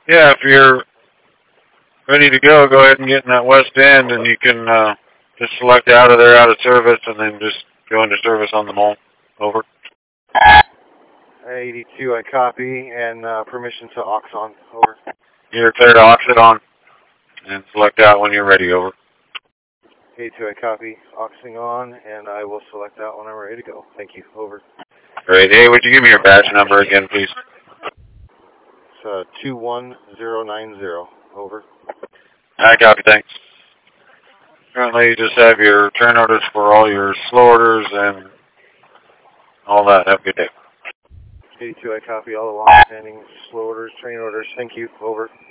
Yeah, if you're ready to go ahead and get in that west end, and you can just select out of there, out of service, and then just go into service on the mall. Over. 82, I copy, and permission to aux on. Over. You're clear to oxit on, and select out when you're ready. Over. 82, I copy, auxing on, and I will select out when I'm ready to go. Thank you. Over. Great. Hey, would you give me your badge number again, please? It's 21090. Over. I copy, thanks. Currently, you just have your turn orders for all your slow orders and all that. Have a good day. 82, I copy all the long-standing slow orders, train orders. Thank you. Over.